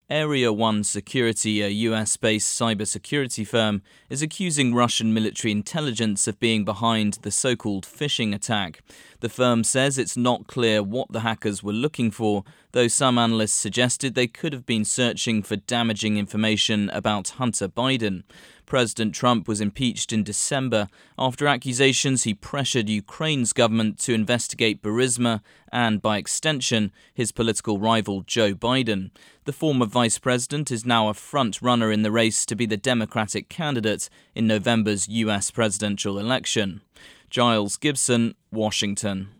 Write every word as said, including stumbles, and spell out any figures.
Area One Security, a U S-based cybersecurity firm, is accusing Russian military intelligence of being behind the so-called phishing attack. The firm says it's not clear what the hackers were looking for, though some analysts suggested they could have been searching for damaging information about Hunter Biden. President Trump was impeached in December after accusations he pressured Ukraine's government to investigate Burisma and, by extension, his political rival Joe Biden. The former vice president is now a front-runner in the race to be the Democratic candidate in November's U S presidential election. Giles Gibson, Washington.